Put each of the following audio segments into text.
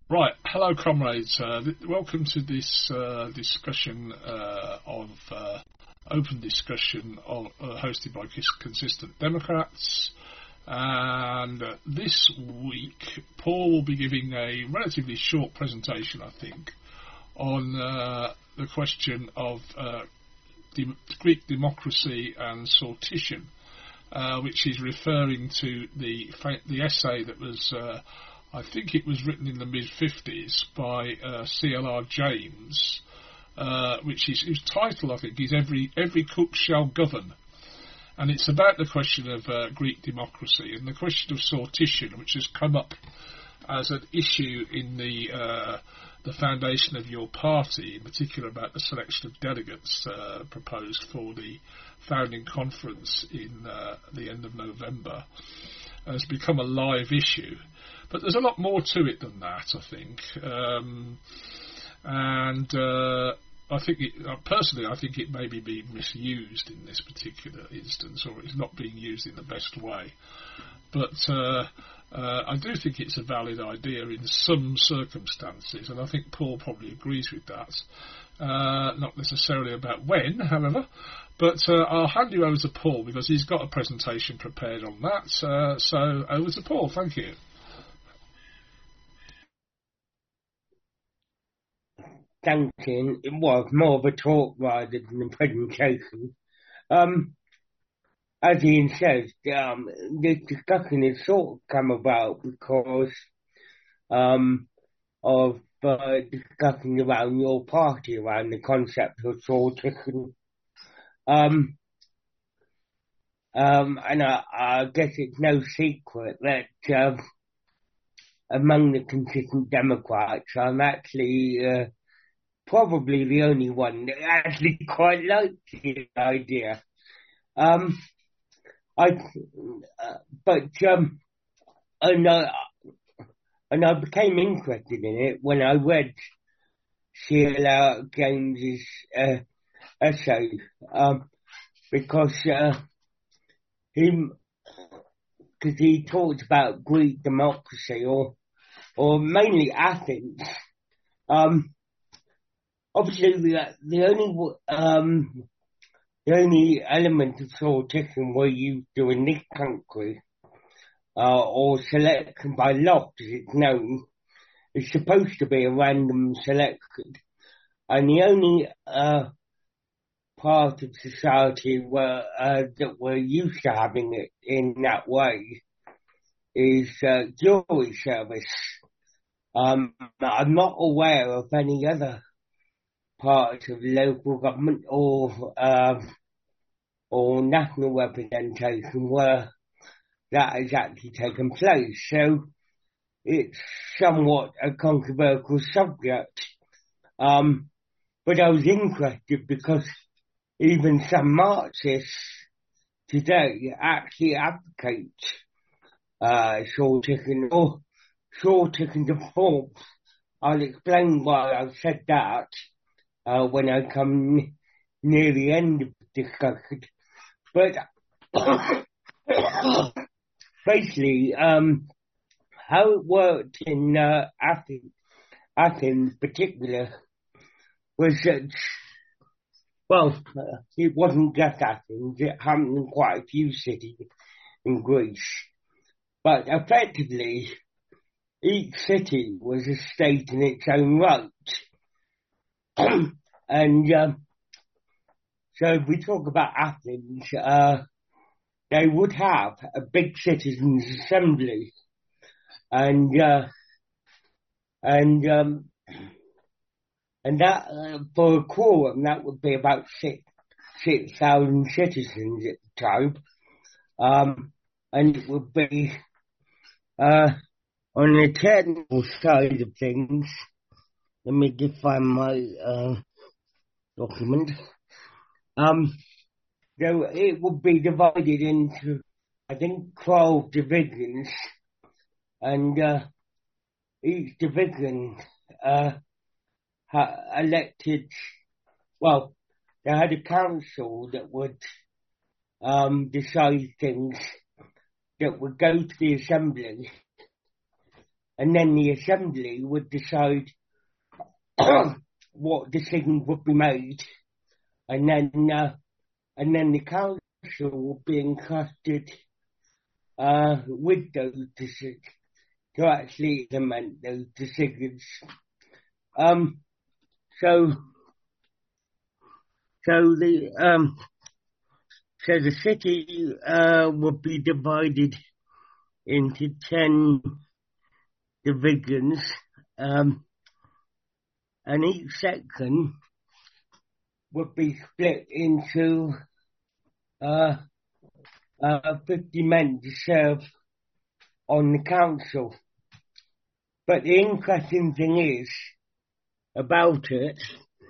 Right, hello, comrades. Welcome to this discussion of open discussion hosted by Consistent Democrats. And this week, Paul will be giving a relatively short presentation, I think, on the question of Greek democracy and sortition, which is referring to the essay that was. I think it was written in the mid-50s by C.L.R. James, whose title, I think, is Every Cook Shall Govern. And it's about the question of Greek democracy and the question of sortition, which has come up as an issue in the foundation of your party, in particular about the selection of delegates proposed for the founding conference in the end of November, has become a live issue. But there's a lot more to it than that, I think. I think personally, I think it may be being misused in this particular instance, or it's not being used in the best way. But I do think it's a valid idea in some circumstances, and I think Paul probably agrees with that. Not necessarily about when, however, but I'll hand you over to Paul because he's got a presentation prepared on that. So over to Paul. Thank you. Thank you. It was more of a talk rather than a presentation. As Ian says, this discussion is sort of come about because of discussing around your party around the concept of sortition. And I guess it's no secret that among the Consistent Democrats, I'm actually probably the only one that actually quite likes the idea. And I became interested in it when I read C.L.R. James's essay, because he talked about Greek democracy or mainly Athens. Obviously, the only element of sortition we're used to in this country, or selection by lot, as it's known, is supposed to be a random selection. And the only part of society that we're used to having it in that way is jury service. I'm not aware of any other part of local government or national representation where that has actually taken place. So it's somewhat a controversial subject. But I was interested because even some Marxists today actually advocate sortition or sortition of forms. I'll explain why I've said that when I come near the end of the discussion. But basically, how it worked in Athens particular was that, it wasn't just Athens, it happened in quite a few cities in Greece. But effectively, each city was a state in its own right. And so if we talk about Athens, they would have a big citizens' assembly, and that for a quorum that would be about 6,000 citizens at the time, and it would be on the technical side of things. Let me just find my document. So it would be divided into, I think, 12 divisions, and each division elected, they had a council that would decide things that would go to the assembly, and then the Assembly would decide what decision would be made, and then the Council would be entrusted with those decisions to actually implement those decisions. So the city would be divided into 10 divisions, and each section would be split into 50 men to serve on the council. But the interesting thing is about it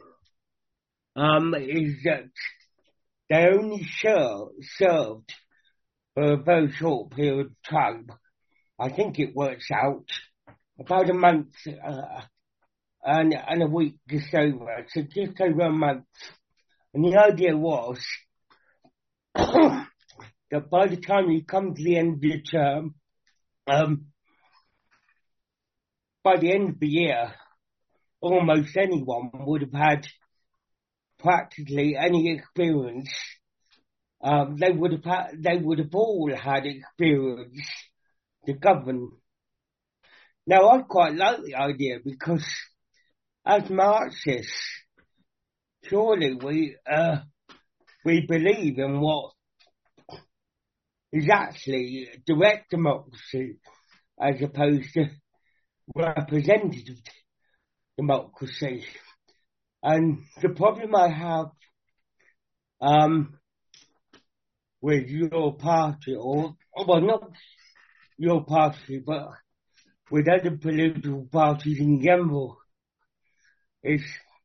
is that they only served for a very short period of time. I think it works out about a month and a week just over, so just over a month. And the idea was that by the time you come to the end of the term, by the end of the year, almost anyone would have had practically any experience. They would have all had experience to govern. Now, I quite like the idea because, as Marxists, surely we believe in what is actually direct democracy as opposed to representative democracy. And the problem I have with your party, or well, not your party, but with other political parties in general, is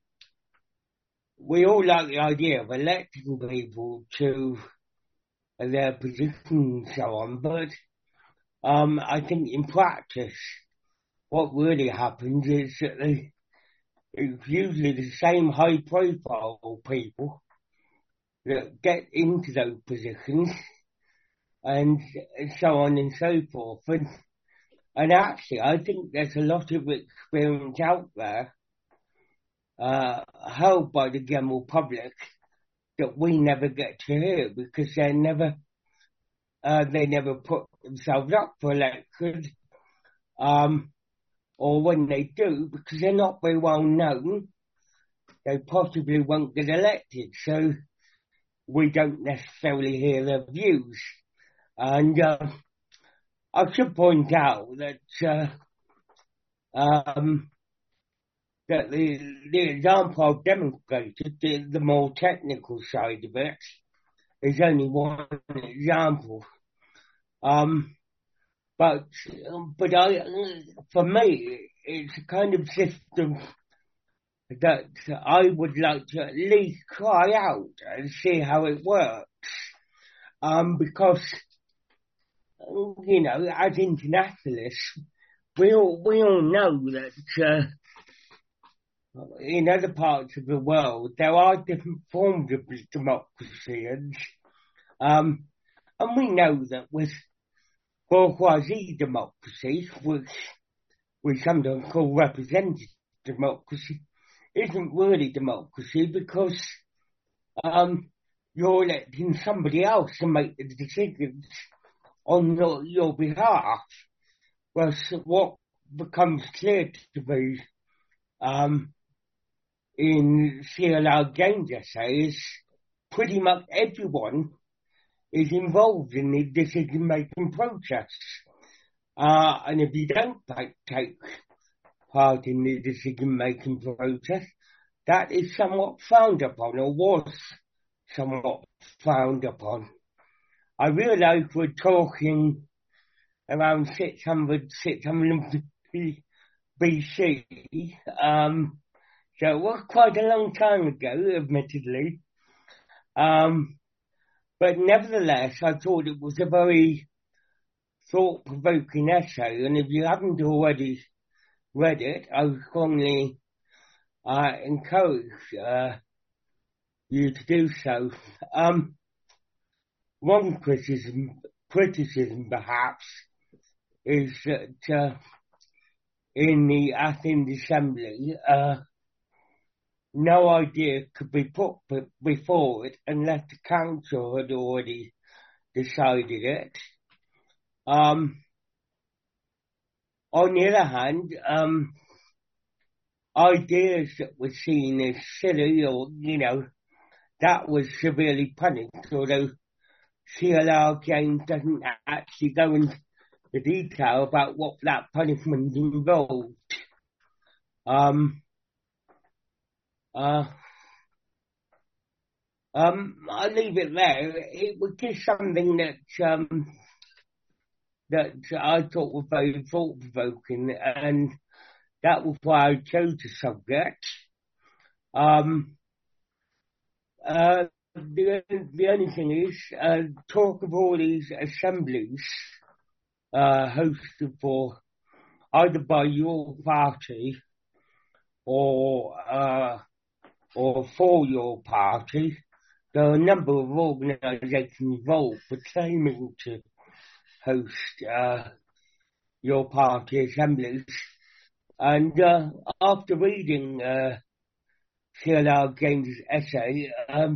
we all like the idea of electing people to their position and so on, but I think in practice what really happens is that it's usually the same high-profile people that get into those positions and so on and so forth. And actually, I think there's a lot of experience out there held by the general public that we never get to hear because they never put themselves up for election, or when they do, because they're not very well known, they possibly won't get elected. So we don't necessarily hear their views. And I should point out that that the example I've demonstrated, the more technical side of it, is only one example. But for me, it's a kind of system that I would like to at least try out and see how it works. Because, you know, as internationalists, we all know that in other parts of the world there are different forms of democracy, and we know that with bourgeoisie democracy, which we sometimes call representative democracy, isn't really democracy because you're electing somebody else to make the decisions on your behalf. Whereas what becomes clear to me in C.L.R. Gaines' essay is pretty much everyone is involved in the decision-making process. And if you don't take part in the decision-making process, that is somewhat frowned upon, or was somewhat frowned upon. I realise we're talking around 650 BC, so it was quite a long time ago, admittedly. But nevertheless, I thought it was a very thought-provoking essay, and if you haven't already read it, I would strongly encourage you to do so. One criticism perhaps is that in the Athens Assembly, no idea could be put before it unless the council had already decided it. On the other hand, ideas that were seen as silly or, that was severely punished, although CLR James doesn't actually go into the detail about what that punishment involved. I'll leave it there. It was just something that I thought was very thought-provoking, and that was why I chose the subject. The only thing is, talk of all these assemblies hosted for either by your party or for your party. There are a number of organisations involved for claiming to host your party assemblies. And after reading CLR James' essay,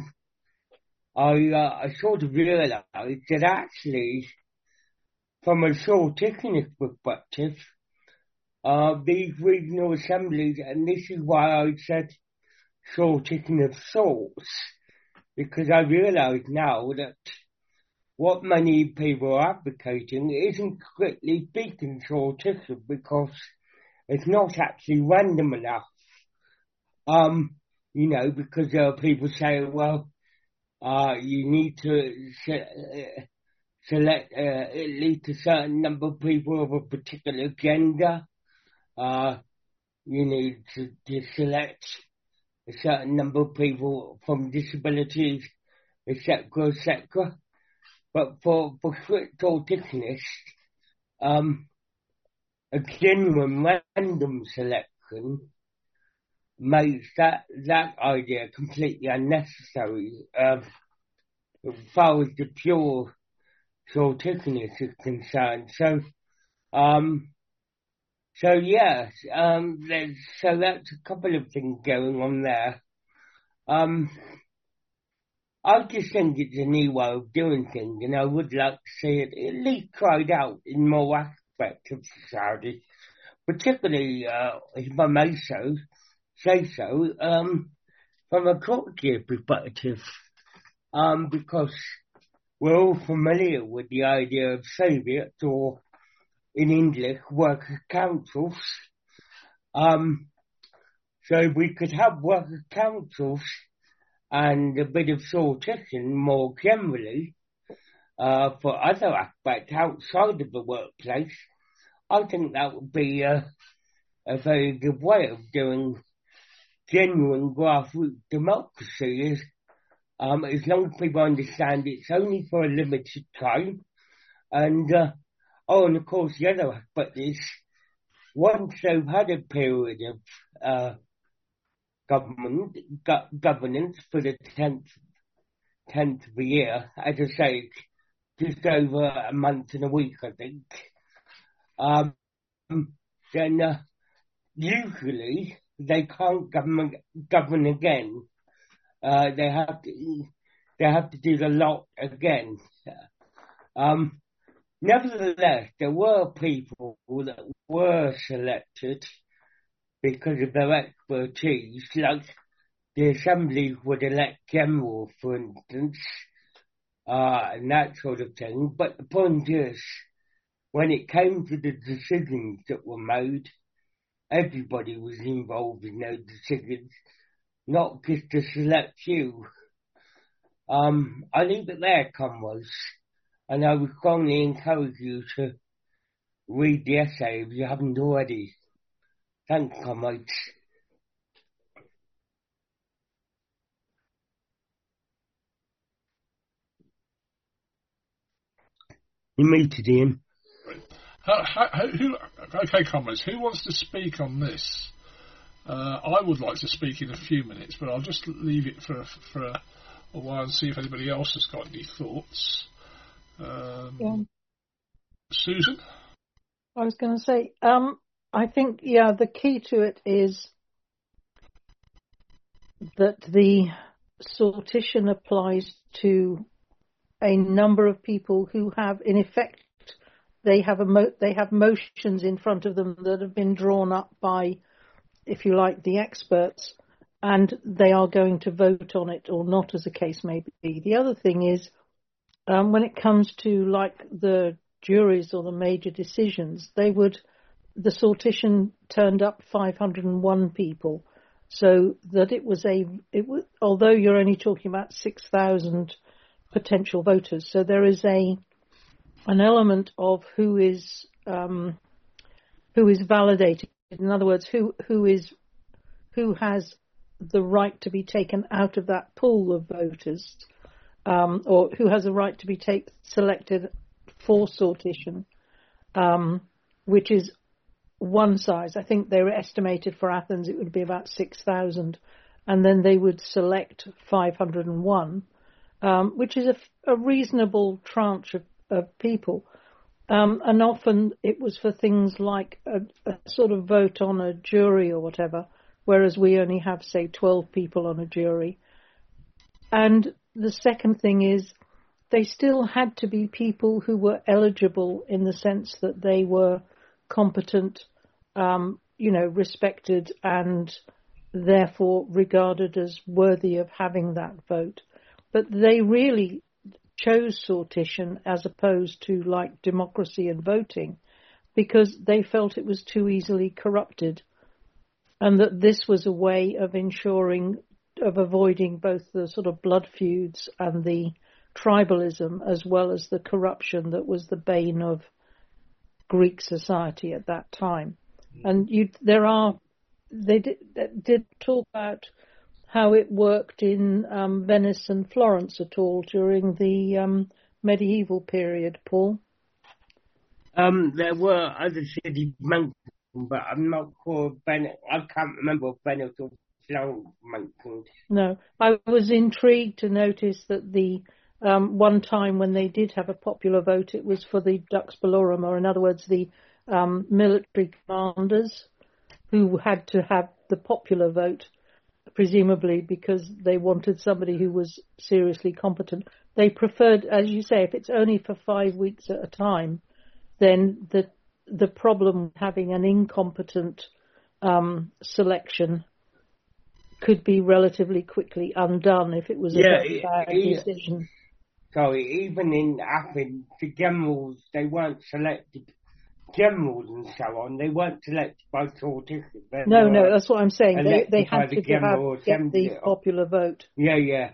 I sort of realised that actually, from a Shortickenist perspective, these regional assemblies, and this is why I said Shortickenist of sorts, because I realise now that what many people are advocating isn't strictly speaking Shorticken, because it's not actually random enough. Because there are people saying, well, you need to select at least a certain number of people of a particular gender. You need to select a certain number of people from disabilities, etc., etc. But for strict Shortickenists, a genuine random selection makes that idea completely unnecessary as far as the pure Shortickenists is concerned. So yes, so that's a couple of things going on there. I just think it's a new way of doing things, and I would like to see it at least tried out in more aspects of society, particularly, if I may say so, from a culture perspective, because we're all familiar with the idea of Soviets, or in English, worker councils. So if we could have worker councils and a bit of Shorticken more generally, for other aspects outside of the workplace, I think that would be a very good way of doing genuine grassroots democracy, as long as people understand it's only for a limited time. And of course, the other aspect is, once they've had a period of governance for the 10th of the year, as I say, just over a month and a week, I think, then usually they can't govern again. They have to do the lot again. Nevertheless, there were people that were selected because of their expertise, like the Assembly would elect general, for instance, and that sort of thing. But the point is, when it came to the decisions that were made, everybody was involved in those decisions, not just a select few. I leave it there, comrades, and I would strongly encourage you to read the essay if you haven't already. Thanks, comrades. You muted, Ian. Okay, comrades, who wants to speak on this? I would like to speak in a few minutes, but I'll just leave it for a while and see if anybody else has got any thoughts. Susan? I was going to say, I think, the key to it is that the sortition applies to a number of people who have, in effect, they have motions in front of them that have been drawn up by, if you like, the experts, and they are going to vote on it or not, as the case may be. The other thing is, when it comes to like the juries or the major decisions, the sortition turned up 501 people, so that it was although you're only talking about 6,000 potential voters, so there is an element of who is validated. In other words, who has the right to be taken out of that pool of voters, or who has a right to be selected for sortition, which is one size. I think they were estimated for Athens it would be about 6,000, and then they would select 501, which is a reasonable tranche of people. And often it was for things like a sort of vote on a jury or whatever, whereas we only have, say, 12 people on a jury. And the second thing is they still had to be people who were eligible in the sense that they were competent, respected, and therefore regarded as worthy of having that vote. But they really chose sortition as opposed to like democracy and voting because they felt it was too easily corrupted, and that this was a way of avoiding both the sort of blood feuds and the tribalism as well as the corruption that was the bane of Greek society at that time. And they did talk about how it worked in Venice and Florence at all during the medieval period, Paul? There were other cities mentioned, but I'm not sure I can't remember if Venice or Florence mentioned. No, I was intrigued to notice that the one time when they did have a popular vote, it was for the Dux Bellorum, or in other words, the military commanders who had to have the popular vote, presumably because they wanted somebody who was seriously competent. They preferred, as you say, if it's only for 5 weeks at a time, then the problem with having an incompetent selection could be relatively quickly undone if it was a bad decision. Sorry, even in Athens, the generals, they weren't selected. Generals and so on, they weren't selected by sortition. No, that's what I'm saying. They had to get the popular vote. Yeah.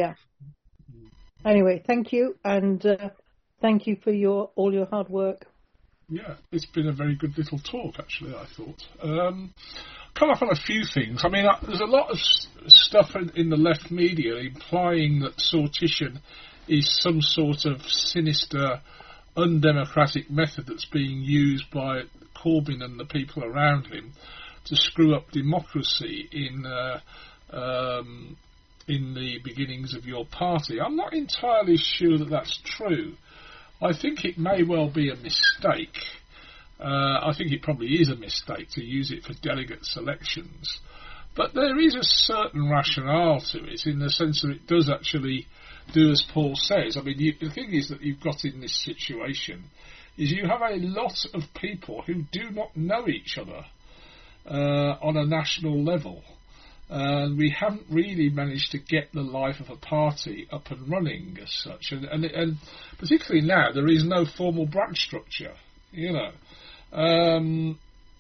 Anyway, thank you, and thank you for all your hard work. Yeah, it's been a very good little talk, actually, I thought. Come up on a few things. I mean, there's a lot of stuff in the left media implying that sortition is some sort of sinister, undemocratic method that's being used by Corbyn and the people around him to screw up democracy in the beginnings of your party. I'm not entirely sure that that's true. I think it may well be a mistake. I think it probably is a mistake to use it for delegate selections. But there is a certain rationale to it in the sense that it does actually do as Paul says. I mean, the thing is that you've got in this situation is you have a lot of people who do not know each other on a national level. And we haven't really managed to get the life of a party up and running as such. And particularly now, there is no formal branch structure, And,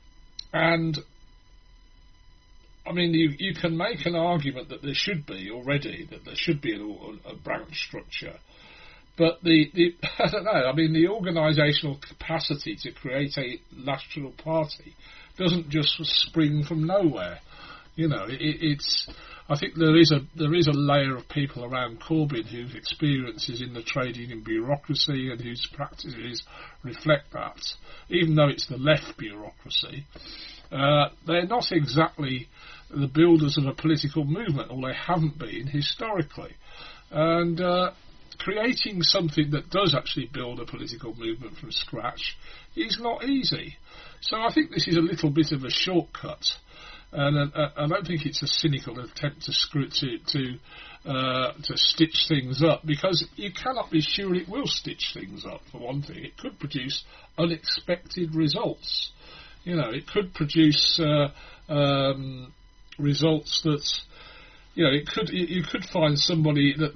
I mean, you can make an argument that there should be a branch structure. But I don't know, I mean, the organisational capacity to create a national party doesn't just spring from nowhere. I think there is a layer of people around Corbyn whose experiences in the trade union bureaucracy and whose practices reflect that, even though it's the left bureaucracy. They're not exactly the builders of a political movement, or they haven't been historically. And creating something that does actually build a political movement from scratch is not easy. So I think this is a little bit of a shortcut, and I don't think it's a cynical attempt to stitch things up, because you cannot be sure it will stitch things up. For one thing, it could produce unexpected results. You know, it could produce results that, you know, you could find somebody that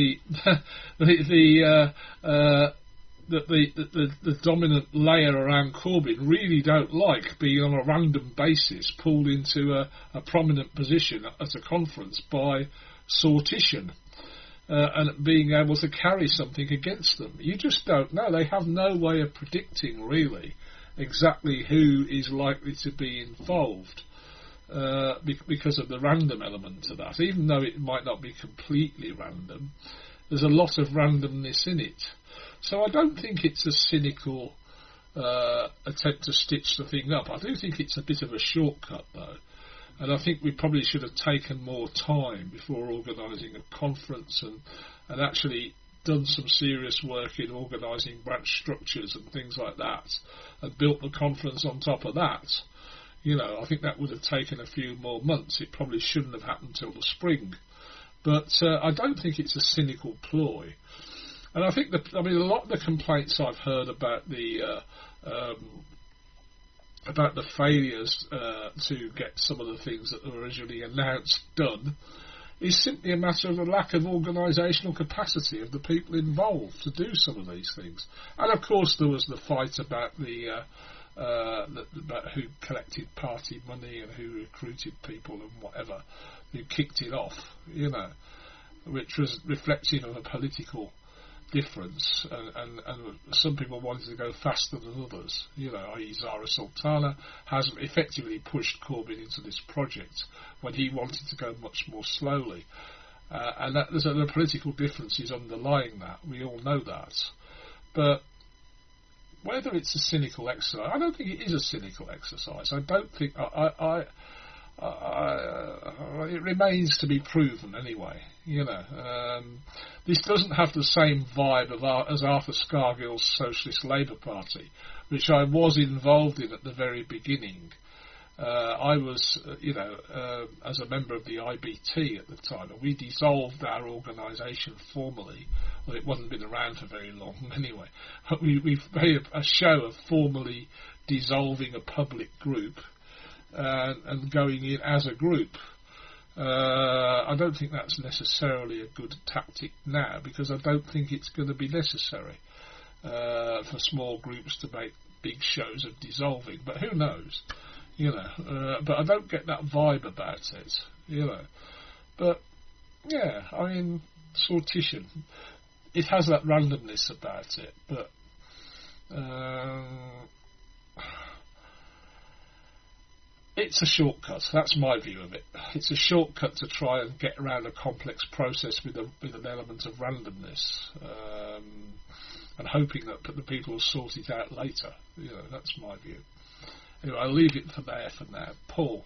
the dominant layer around Corbyn really don't like being on a random basis pulled into a prominent position at a conference by sortition, and being able to carry something against them. You just don't know. They have no way of predicting really exactly who is likely to be involved, because of the random element to that. Even though it might not be completely random, there's a lot of randomness in it. So I don't think it's a cynical attempt to stitch the thing up. I do think it's a bit of a shortcut, though. And I think we probably should have taken more time before organising a conference and actually done some serious work in organising branch structures and things like that, and built the conference on top of that. You know, I think that would have taken a few more months. It probably shouldn't have happened till the spring. But I don't think it's a cynical ploy. And I think a lot of the complaints I've heard about the failures to get some of the things that were originally announced done is simply a matter of the lack of organisational capacity of the people involved to do some of these things. And of course there was the fight about about who collected party money and who recruited people and whatever, who kicked it off, you know, which was reflective of a political difference, and some people wanted to go faster than others, you know, i.e. Zara Sultana has effectively pushed Corbyn into this project when he wanted to go much more slowly, and that there's a political differences underlying that, we all know that. But whether it's a cynical exercise, I don't think it is a cynical exercise. I don't think it remains to be proven anyway. You know, this doesn't have the same vibe as Arthur Scargill's Socialist Labour Party, which I was involved in at the very beginning. I was, as a member of the IBT at the time, and we dissolved our organisation formally. Well, it wasn't been around for very long anyway. We've made a show of formally dissolving a public group and going in as a group. I don't think that's necessarily a good tactic now, because I don't think it's going to be necessary for small groups to make big shows of dissolving. But who knows? You know, but I don't get that vibe about it, you know. But, yeah, I mean, sortition, it has that randomness about it, but it's a shortcut. That's my view of it. It's a shortcut to try and get around a complex process with an element of randomness, and hoping that the people will sort it out later. You know, that's my view. Anyway, I'll leave it for there for now. Paul.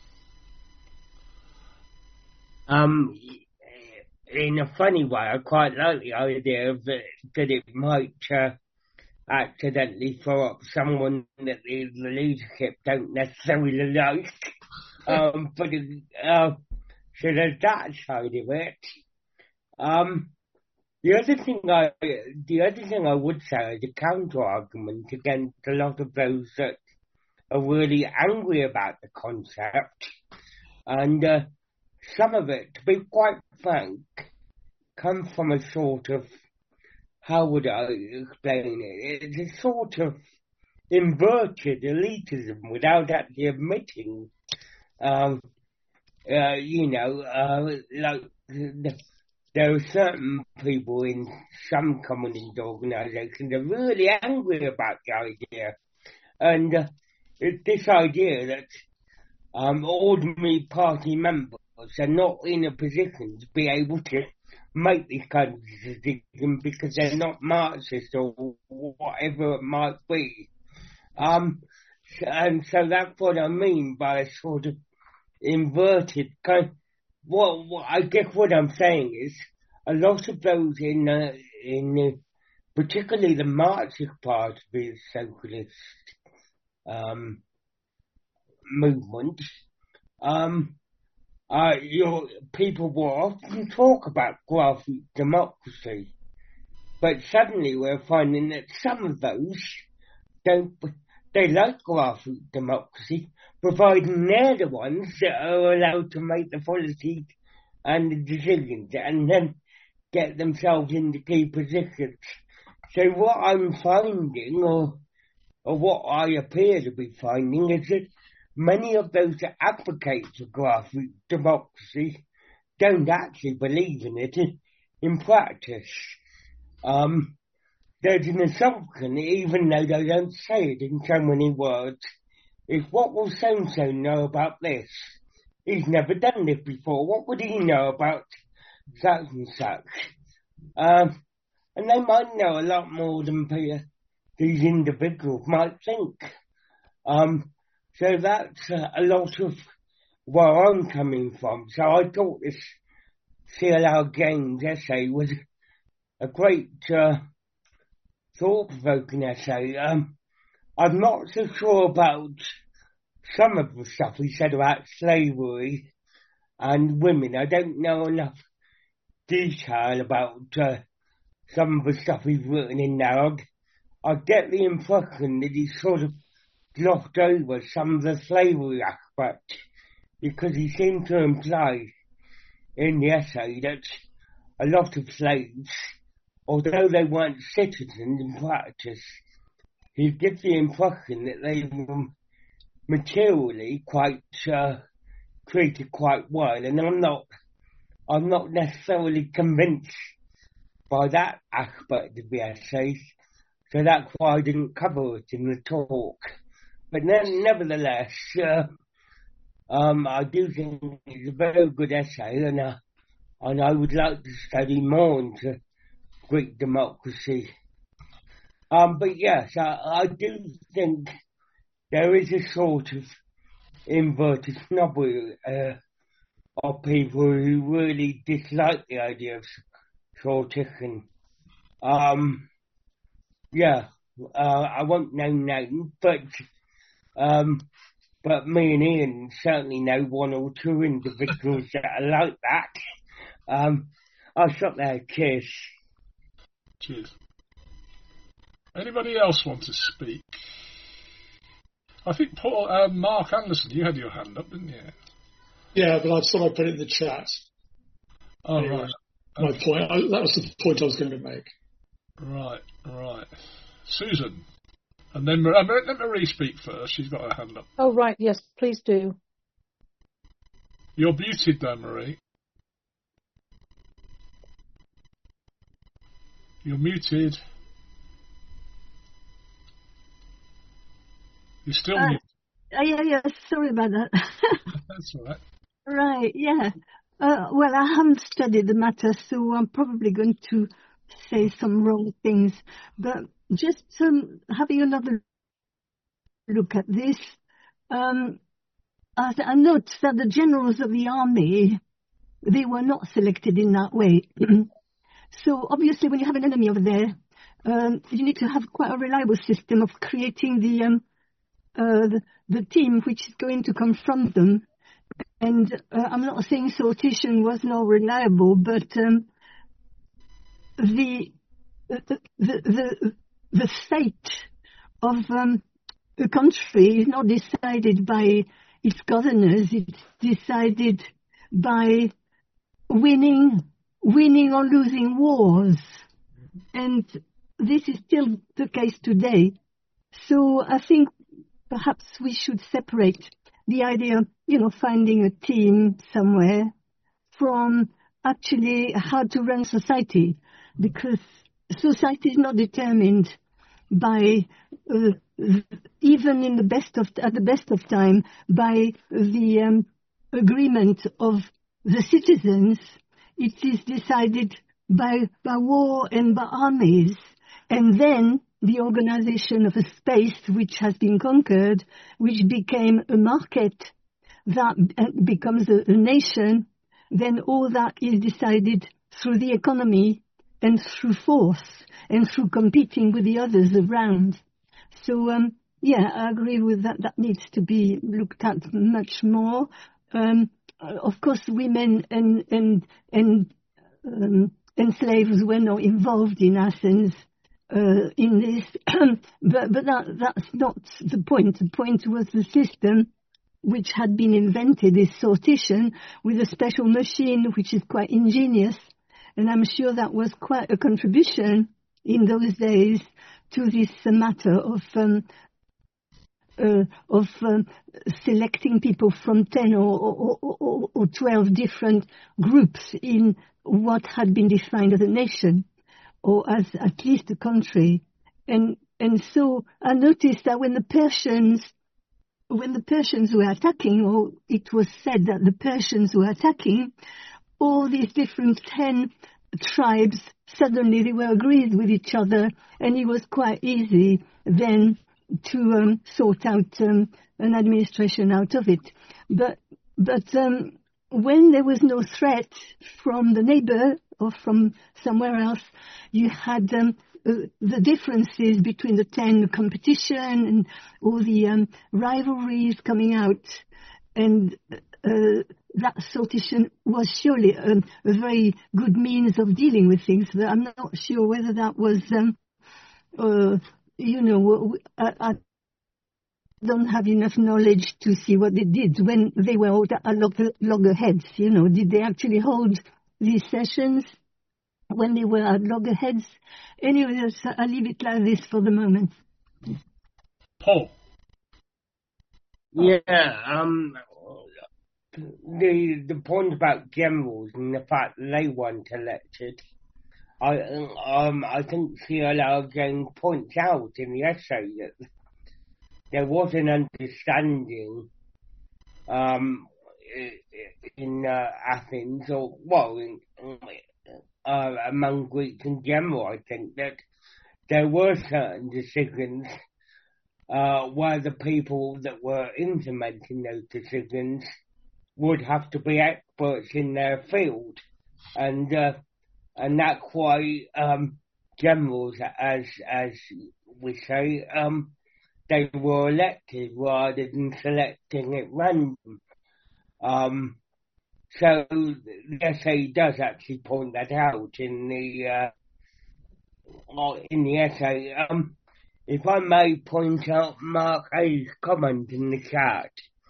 In a funny way, I quite like the idea of that it might accidentally throw up someone that the leadership don't necessarily like. But so there's that side of it. The other thing I would say is a counter argument against a lot of those that are really angry about the concept, and some of it, to be quite frank, comes from a sort of, how would I explain it? It's a sort of inverted elitism without actually admitting, like there are certain people in some communist organisations that are really angry about the idea, and it's this idea that ordinary party members are not in a position to be able to make this kind of decision because they're not Marxist or whatever it might be. And so that's what I mean by a sort of inverted kind. Well, I guess what I'm saying is, a lot of those particularly the Marxist part of the socialist movement, people will often talk about grassroots democracy, but suddenly we're finding that some of those they like grassroots democracy, providing they're the ones that are allowed to make the policies and the decisions and then get themselves into key positions. So what I'm finding, or what I appear to be finding, is that many of those that advocate for grassroots democracy don't actually believe in it in practice. There's an assumption, even though they don't say it in so many words, is what will so-and-so know about this? He's never done this before. What would he know about such and such? And they might know a lot more than these individuals might think. So that's a lot of where I'm coming from. So I thought this C.L.R. James essay was a great thought-provoking essay. I'm not so sure about some of the stuff he said about slavery and women. I don't know enough detail about some of the stuff he's written in there. I get the impression that he sort of glossed over some of the slavery aspect, because he seemed to imply in the essay that a lot of slaves, although they weren't citizens in practice, he gives the impression that they were materially quite treated quite well, and I'm not necessarily convinced by that aspect of the essay, so that's why I didn't cover it in the talk. But nevertheless, I do think it's a very good essay, and I would like to study more into Greek democracy. But yes, I do think there is a sort of inverted snobbery of people who really dislike the idea of sortition. I won't name names, but me and Ian certainly know one or two individuals that are like that. I'll stop there. Cheers. Cheers. Anybody else want to speak? I think Mark Anderson, you had your hand up, didn't you? Yeah, but I thought I'd put it in the chat. Oh, anyway, right. My point. That was the point I was going to make. Right. Susan. And then let Marie speak first. She's got her hand up. Oh, right. Yes, please do. You're muted there, Marie. You're muted. You're still muted. Yeah, sorry about that. That's all right. Right, yeah. Well, I haven't studied the matter, so I'm probably going to say some wrong things. But just having another look at this, I note that the generals of the army, they were not selected in that way. So obviously when you have an enemy over there, you need to have quite a reliable system of creating the team which is going to confront them. And I'm not saying sortition was not reliable, but the fate of a country is not decided by its governors. It's decided by winning or losing wars. And this is still the case today. So I think perhaps we should separate the idea, finding a team somewhere from actually how to run society, because society is not determined by, even at the best of time, by the agreement of the citizens. It is decided by war and by armies, and then the organization of a space which has been conquered, which became a market, that becomes a nation. Then all that is decided through the economy and through force and through competing with the others around. So, I agree with that. That needs to be looked at much more. Of course, women and slaves were not involved in Athens in this, but that's not the point. The point was the system which had been invented, this sortition, with a special machine which is quite ingenious, and I'm sure that was quite a contribution in those days to this matter of selecting people from 10 or 12 different groups in what had been defined as a nation, or as at least a country. And so I noticed that when the Persians were attacking, or it was said that the Persians were attacking, all these different 10 tribes, suddenly they were agreed with each other, and it was quite easy then to sort out an administration out of it. But when there was no threat from the neighbor or from somewhere else, you had the differences between the 10, competition and all the rivalries coming out, and that sortition was surely a very good means of dealing with things. But I'm not sure whether that was, I don't have enough knowledge to see what they did when they were all at loggerheads. Did they actually hold these sessions when they were at loggerheads? Anyway, I'll leave it like this for the moment. Paul. Yeah, the point about generals and the fact that they weren't elected, I think C.L.R. James points out in the essay that there was an understanding in Athens, or among Greeks in general, I think, that there were certain decisions where the people that were implementing those decisions would have to be experts in their field, and that's why generals, as we say, they were elected rather than selecting at random. So the essay does actually point that out in the essay. If I may point out Mark A's comment in the chat.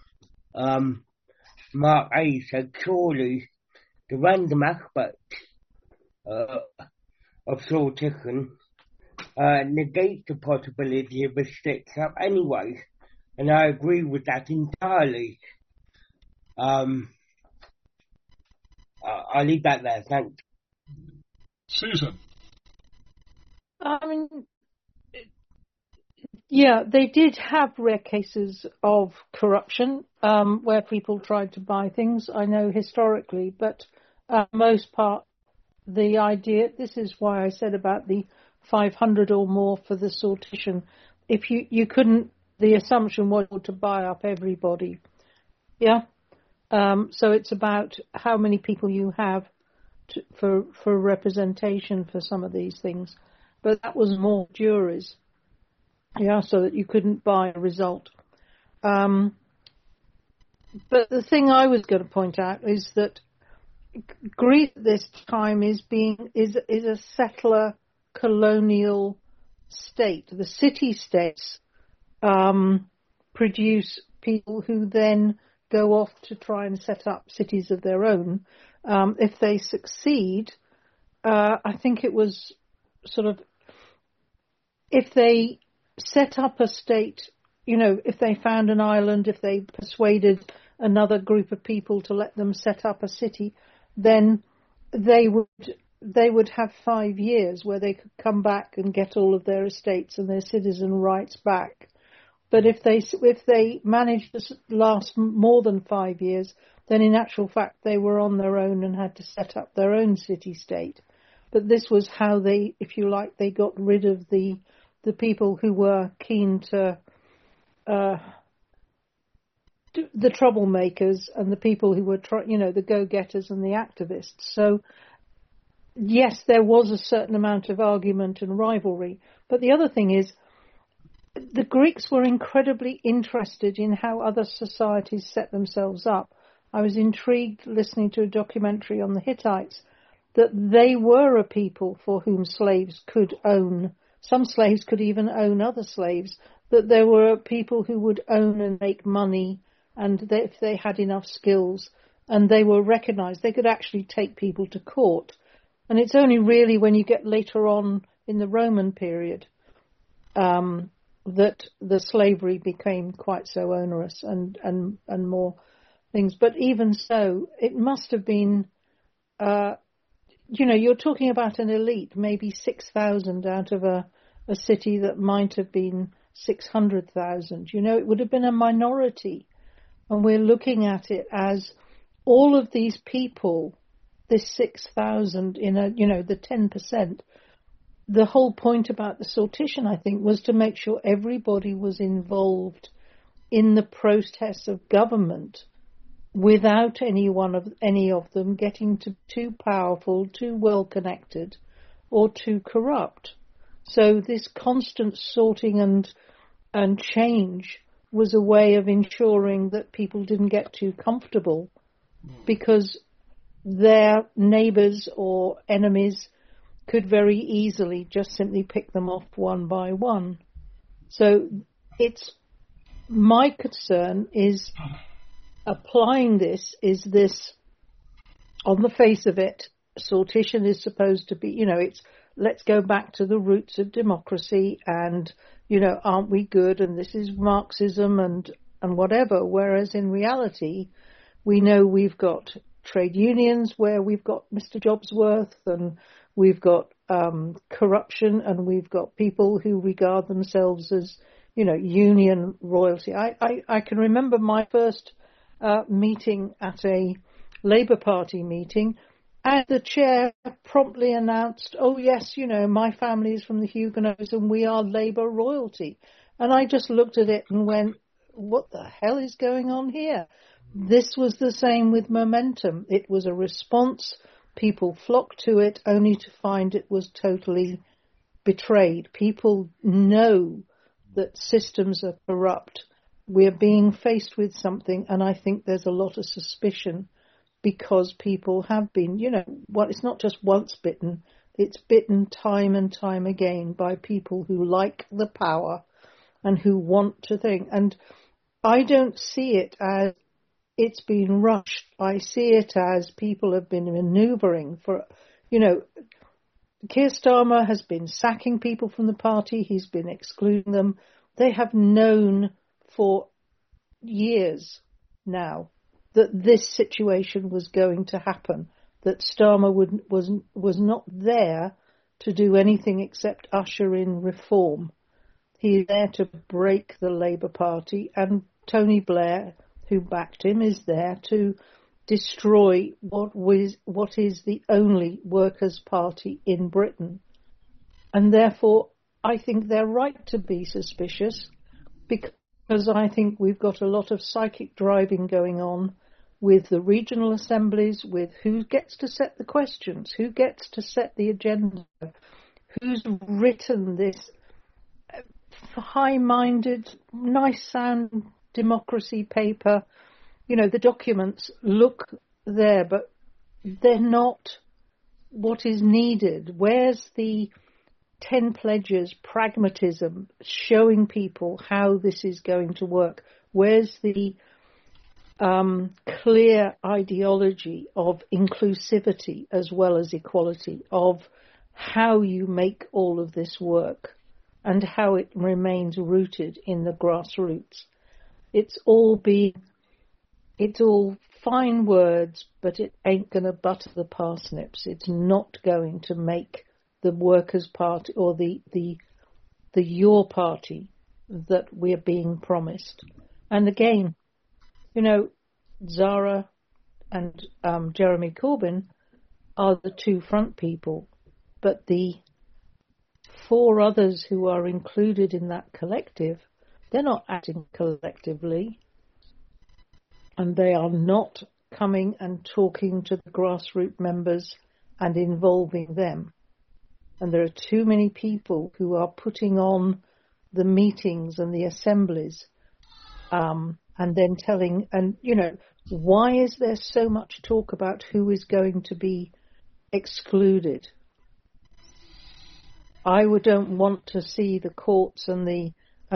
Mark A said, surely the random aspect of sortition negates the possibility of a stick-up anyway, and I agree with that entirely. I'll leave that there, thanks. Susan. I mean, yeah, they did have rare cases of corruption where people tried to buy things, I know historically, but most part, the idea, this is why I said about the 500 or more for the sortition. If you couldn't, the assumption was to buy up everybody. Yeah. So it's about how many people you have for representation for some of these things. But that was more juries. Yeah, so that you couldn't buy a result. But the thing I was going to point out is that Greece at this time is a settler colonial state. The city-states produce people who then go off to try and set up cities of their own. If they succeed, I think it was sort of, if they set up a state, if they found an island, if they persuaded another group of people to let them set up a city, then they would have 5 years where they could come back and get all of their estates and their citizen rights back. But if they managed to last more than 5 years, then in actual fact they were on their own and had to set up their own city-state. But this was how they, if you like, they got rid of the people who were keen to, the troublemakers and the people who were, the go-getters and the activists. So yes, there was a certain amount of argument and rivalry. But the other thing is, the Greeks were incredibly interested in how other societies set themselves up. I was intrigued listening to a documentary on the Hittites that they were a people for whom slaves could own. Some slaves could even own other slaves, that there were people who would own and make money, and if they had enough skills, and they were recognized, they could actually take people to court. And it's only really when you get later on in the Roman period that the slavery became quite so onerous and more things. But even so, it must have been, you're talking about an elite, maybe 6,000 out of a city that might have been 600,000. It would have been a minority. And we're looking at it as all of these people, this 6,000 the 10%. The whole point about the sortition, I think, was to make sure everybody was involved in the process of government without any of them getting too powerful, too well connected, or too corrupt. So this constant sorting and change was a way of ensuring that people didn't get too comfortable because their neighbours or enemies could very easily just simply pick them off one by one. So my concern is applying this, on the face of it, sortition is supposed to be, it's let's go back to the roots of democracy and, aren't we good? And this is Marxism and whatever. Whereas in reality, we know we've got trade unions where we've got Mr. Jobsworth and we've got corruption and we've got people who regard themselves as, union royalty. I can remember my first meeting at a Labour Party meeting, and the chair promptly announced, oh yes, my family is from the Huguenots and we are Labour royalty. And I just looked at it and went, what the hell is going on here? This was the same with Momentum. It was a response. People flocked to it only to find it was totally betrayed. People know that systems are corrupt. We're being faced with something, and I think there's a lot of suspicion because people have been, it's not just once bitten, it's bitten time and time again by people who like the power and who want to think. And I don't see it as it's been rushed. I see it as people have been manoeuvring for, Keir Starmer has been sacking people from the party. He's been excluding them. They have known for years now that this situation was going to happen, that Starmer was not there to do anything except usher in reform. He's there to break the Labour Party, and Tony Blair, who backed him, is there to destroy what is the only workers' party in Britain. And therefore, I think they're right to be suspicious, because I think we've got a lot of psychic driving going on with the regional assemblies, with who gets to set the questions, who gets to set the agenda, who's written this high-minded, nice-sound democracy paper. The documents look there, but they're not what is needed. Where's the 10 pledges, pragmatism, showing people how this is going to work? Where's the clear ideology of inclusivity as well as equality, of how you make all of this work and how it remains rooted in the grassroots? It's all fine words, but it ain't going to butter the parsnips. It's not going to make the Workers' Party or the Your Party that we're being promised. And again, Zara and Jeremy Corbyn are the two front people, but the 4 others who are included in that collective, they're not acting collectively, and they are not coming and talking to the grassroots members and involving them. And there are too many people who are putting on the meetings and the assemblies, and then telling, and why is there so much talk about who is going to be excluded? I don't want to see the courts and the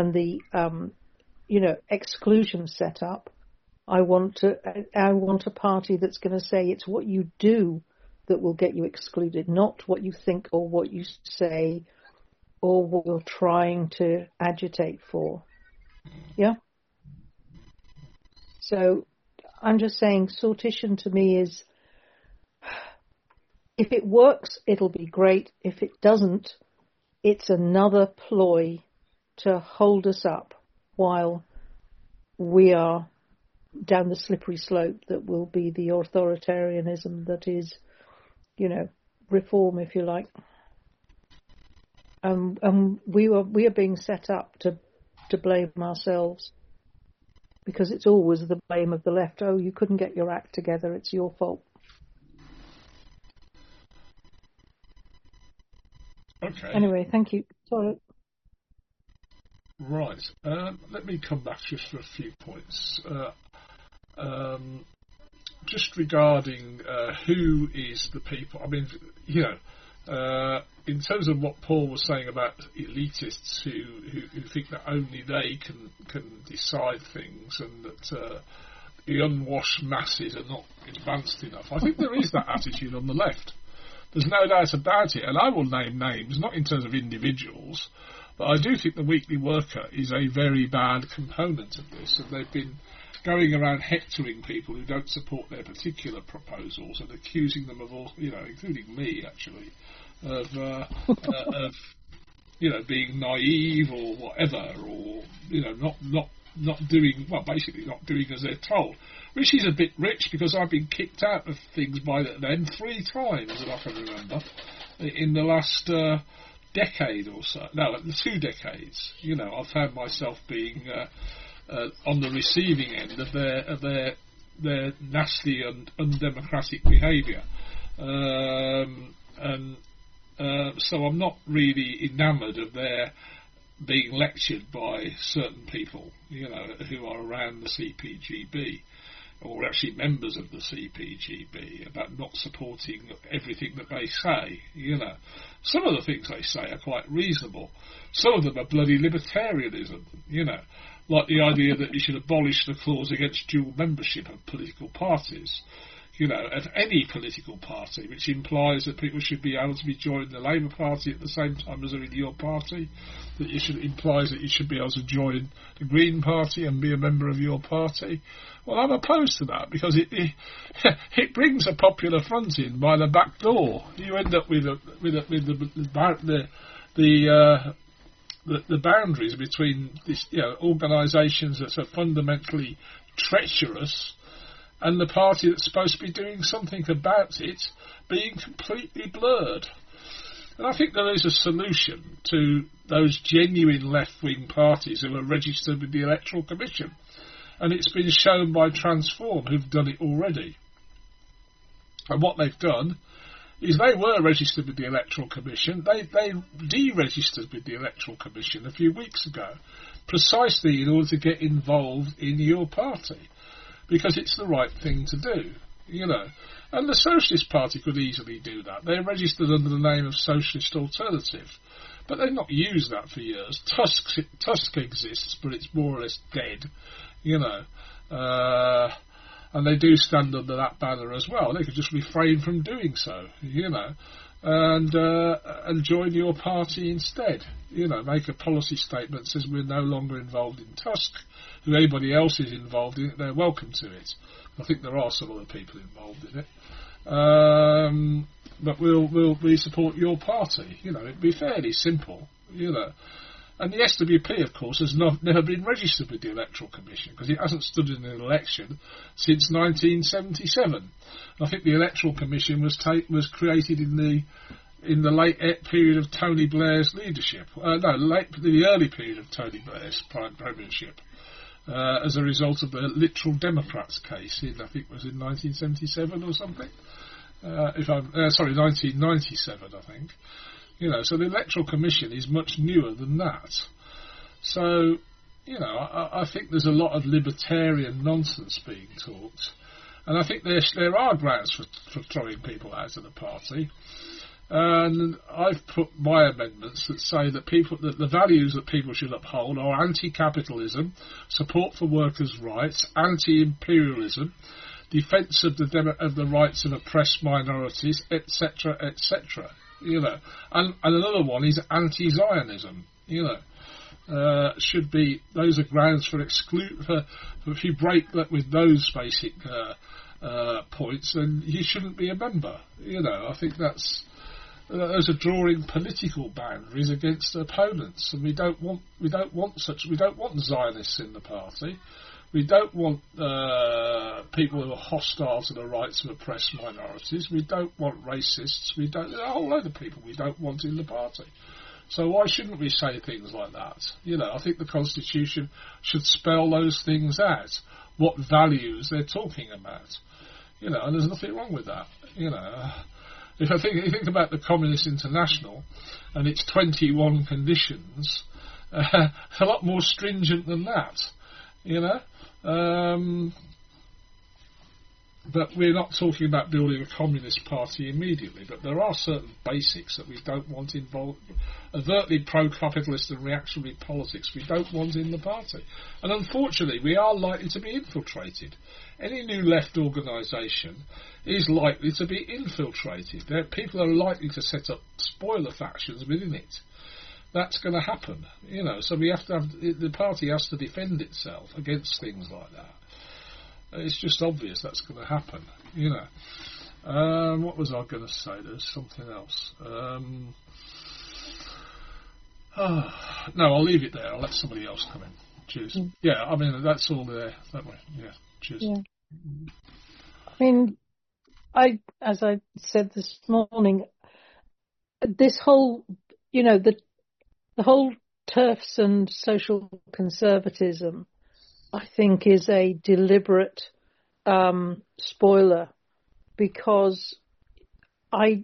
exclusion set up. I want a party that's going to say it's what you do that will get you excluded, not what you think or what you say or what you're trying to agitate for. Yeah? So I'm just saying sortition to me is, if it works, it'll be great. If it doesn't, it's another ploy to hold us up while we are down the slippery slope that will be the authoritarianism that is, reform, if you like. We are being set up to blame ourselves, because it's always the blame of the left. Oh, you couldn't get your act together, it's your fault. Okay. Anyway, thank you. Sorry. Right. Let me come back just for a few points. Just regarding who is the people. I mean, in terms of what Paul was saying about elitists who think that only they can decide things, and that the unwashed masses are not advanced enough. I think there is that attitude on the left. There's no doubt about it, and I will name names, not in terms of individuals, but I do think the weekly worker is a very bad component of this, and they've been going around hectoring people who don't support their particular proposals and accusing them of all, including me actually, of being naive or whatever, or not doing, well, basically not doing as they're told, which is a bit rich, because I've been kicked out of things by them 3 times that I can remember in the last decade or so. No, 2 decades. I've found myself being on the receiving end of their nasty and undemocratic behaviour, so I'm not really enamoured of their being lectured by certain people, who are around the CPGB, or actually members of the CPGB, about not supporting everything that they say. Some of the things they say are quite reasonable. Some of them are bloody libertarianism, like the idea that you should abolish the clause against dual membership of political parties, of any political party, which implies that people should be able to be joining the Labour Party at the same time as they're in your party, that implies that you should be able to join the Green Party and be a member of your party. Well, I'm opposed to that, because it brings a popular front in by the back door. You end up with the boundaries between this, organisations that are fundamentally treacherous, and the party that's supposed to be doing something about it being completely blurred. And I think there is a solution to those genuine left-wing parties who are registered with the Electoral Commission. And it's been shown by Transform, who've done it already. And what they've done is they were registered with the Electoral Commission. They deregistered with the Electoral Commission a few weeks ago, precisely in order to get involved in your party, because it's the right thing to do, And the Socialist Party could easily do that. They're registered under the name of Socialist Alternative, but they've not used that for years. Tusk exists, but it's more or less dead, and they do stand under that banner as well. They could just refrain from doing so, and join your party instead. Make a policy statement that says we're no longer involved in Tusk. If anybody else is involved in it, they're welcome to it. I think there are some other people involved in it. But we support your party. It'd be fairly simple. And the SWP, of course, has never been registered with the Electoral Commission, because it hasn't stood in an election since 1977. I think the Electoral Commission was created in the late period of Tony Blair's leadership. The early period of Tony Blair's premiership, as a result of the Literal Democrats case I think it was in 1977 or something. if I'm sorry, 1997, I think. So the Electoral Commission is much newer than that. So, I think there's a lot of libertarian nonsense being talked, and I think there are grounds for throwing people out of the party. And I've put my amendments that say that the values that people should uphold are anti-capitalism, support for workers' rights, anti-imperialism, defence of the rights of oppressed minorities, etc., etc. And another one is anti-Zionism. Should be those are grounds for if you break that with those basic points, then you shouldn't be a member. I think those are drawing political boundaries against opponents, and we don't want Zionists in the party. We don't want people who are hostile to the rights of oppressed minorities. We don't want racists. There's a whole load of people we don't want in the party. So why shouldn't we say things like that? I think the Constitution should spell those things out, what values they're talking about. And there's nothing wrong with that. If you think about the Communist International and its 21 conditions, a lot more stringent than that. But we're not talking about building a communist party immediately, but there are certain basics that we don't want involved, overtly pro-capitalist and reactionary politics we don't want in the party. And unfortunately, we are likely to be infiltrated. Any new left organisation is likely to be infiltrated. People are likely to set up spoiler factions within it. That's going to happen, so we have to the party has to defend itself against things like that. It's just obvious that's going to happen, What was I going to say? There's something else. No, I'll leave it there. I'll let somebody else come in. Cheers. Yeah, I mean, that's all there, that way. Yeah, cheers. Yeah. I mean, as I said this morning, this whole, the whole TERFs and social conservatism, I think, is a deliberate spoiler, because I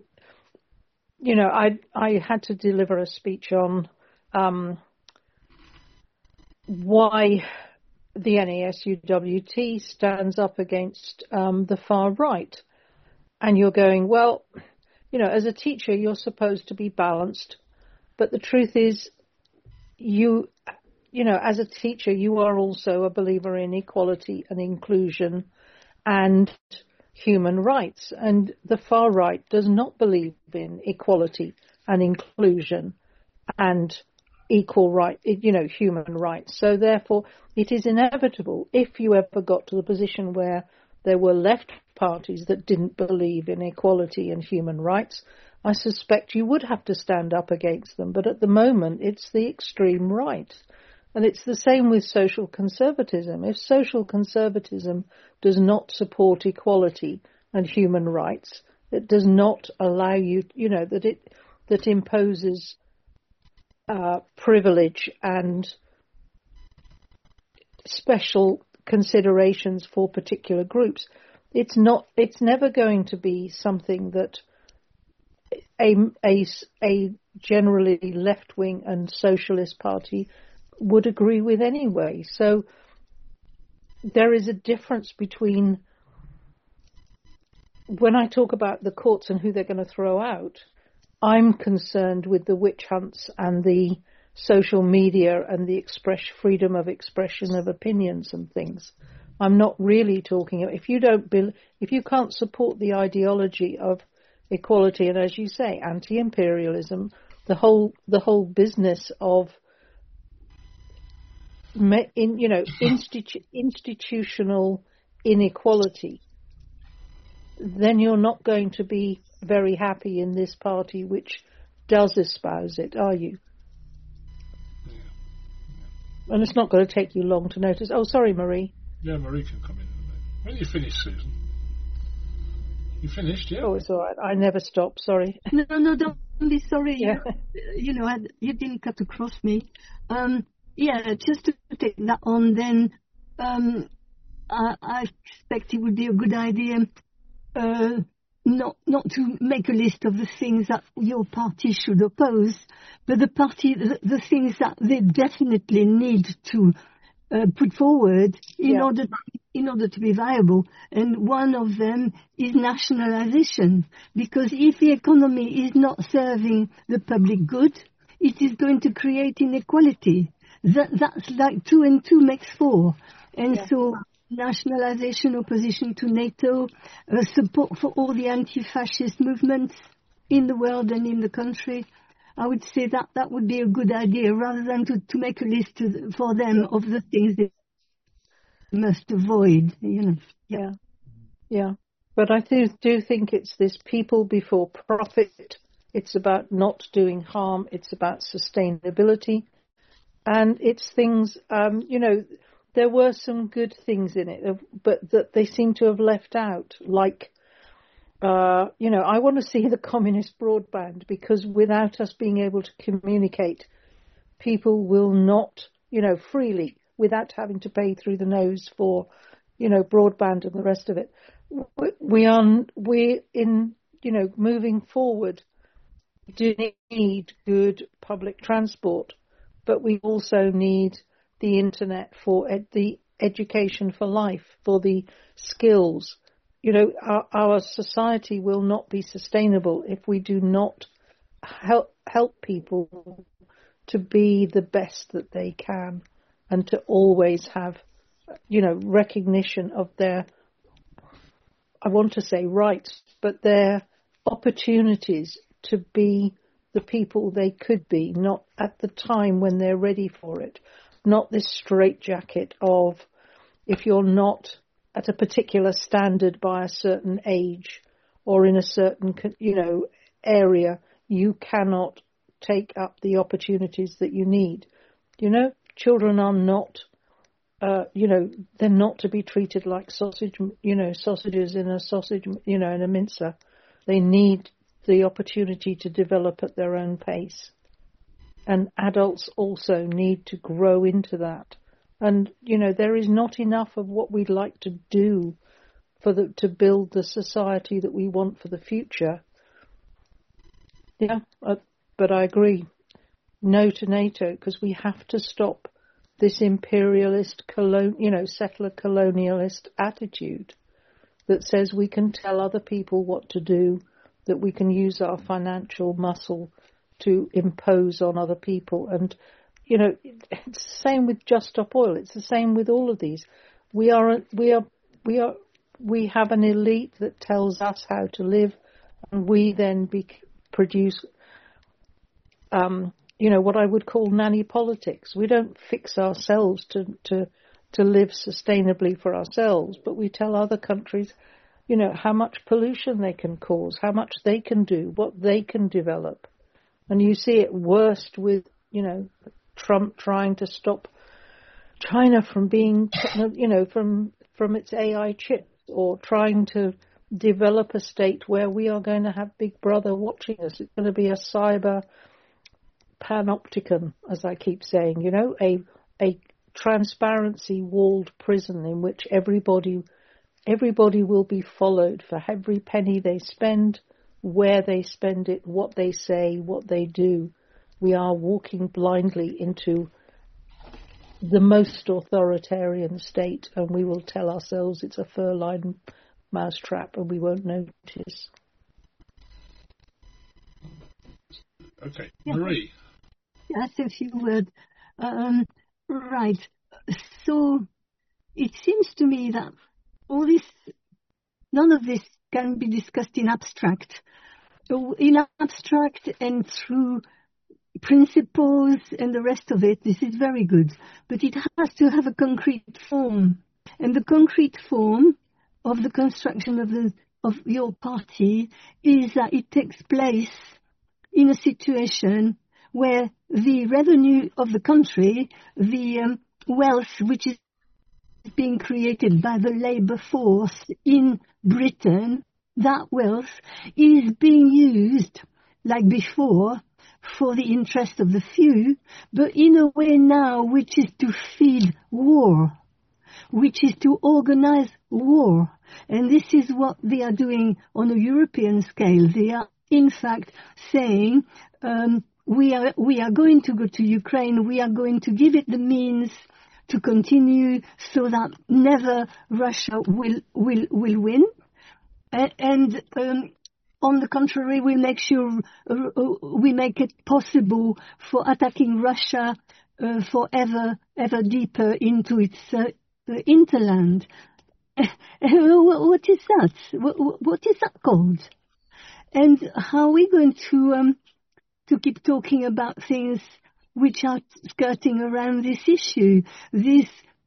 had to deliver a speech on why the NASUWT stands up against the far right. And you're going, well, as a teacher, you're supposed to be balanced. But the truth is, as a teacher, you are also a believer in equality and inclusion and human rights. And the far right does not believe in equality and inclusion and equal right, human rights. So therefore, it is inevitable, if you ever got to the position where there were left parties that didn't believe in equality and human rights, I suspect you would have to stand up against them. But at the moment, it's the extreme right. And it's the same with social conservatism. If social conservatism does not support equality and human rights, it does not allow you, that imposes privilege and special considerations for particular groups. It's never going to be something that a generally left-wing and socialist party would agree with anyway. So there is a difference between, when I talk about the courts and who they're going to throw out, I'm concerned with the witch hunts and the social media and the freedom of expression of opinions and things. I'm not really talking about, if you can't support the ideology of equality and, as you say, anti-imperialism, the whole business of institutional inequality, then you're not going to be very happy in this party which does espouse it, are you? Yeah. And it's not going to take you long to notice. Oh, sorry, Marie. Yeah, Marie can come in a minute. When you finish, Susan? You finished, yeah? Oh, it's all right. I never stop. Sorry. No, don't be sorry. Yeah. You didn't cut across me. Just to take that on, then I expect it would be a good idea not to make a list of the things that your party should oppose, but the things that they definitely need to put forward in order to be viable. And one of them is nationalization, because if the economy is not serving the public good, it is going to create inequality. That's like 2 and 2 makes 4. And so nationalization, opposition to NATO, support for all the anti-fascist movements in the world and in the country. I would say that would be a good idea, rather than to make a list for them of the things they must avoid, Yeah. But I do think it's this people before profit. It's about not doing harm. It's about sustainability. And it's things, there were some good things in it, but that they seem to have left out, like, I want to see the communist broadband, because without us being able to communicate, people will not, freely, without having to pay through the nose for, broadband and the rest of it. We're in, moving forward, we do need good public transport, but we also need the internet for the education for life, for the skills. Our society will not be sustainable if we do not help people to be the best that they can, and to always have, recognition of their, I want to say rights, but their opportunities to be the people they could be, not at the time when they're ready for it. Not this straitjacket of, if you're not at a particular standard by a certain age or in a certain, area, you cannot take up the opportunities that you need. Children are not, they're not to be treated like sausages in a sausage, in a mincer. They need the opportunity to develop at their own pace. And adults also need to grow into that. And, there is not enough of what we'd like to do to build the society that we want for the future. Yeah, but I agree. No to NATO, because we have to stop this imperialist, settler colonialist attitude that says we can tell other people what to do, that we can use our financial muscle to impose on other people. And, it's the same with Just Stop Oil. It's the same with all of these. We have an elite that tells us how to live, and we then produce, what I would call nanny politics. We don't fix ourselves to live sustainably for ourselves, but we tell other countries, how much pollution they can cause, how much they can do, what they can develop. And you see it worst with, Trump trying to stop China from being, from its AI chips, or trying to develop a state where we are going to have Big Brother watching us. It's going to be a cyber panopticon, as I keep saying, a transparency walled prison in which everybody will be followed for every penny they spend, where they spend it, what they say, what they do. We are walking blindly into the most authoritarian state, and we will tell ourselves it's a fur-lined mousetrap, and we won't notice. Okay, Marie. Yes, a few words. Right. So it seems to me that none of this can be discussed in abstract. In abstract and through principles and the rest of it, this is very good. But it has to have a concrete form. And the concrete form of the construction of your party is that it takes place in a situation where the revenue of the country, the wealth which is being created by the labour force in Britain, that wealth is being used, like before, for the interest of the few, but in a way now which is to feed war, which is to organize war, And this is what they are doing on a European scale. They are, in fact, saying, we are going to go to Ukraine, we are going to give it the means to continue so that never Russia will win. And on the contrary, we make sure we make it possible for attacking Russia ever deeper into its hinterland. What is that? What is that called? And how are we going to keep talking about things which are skirting around this issue? This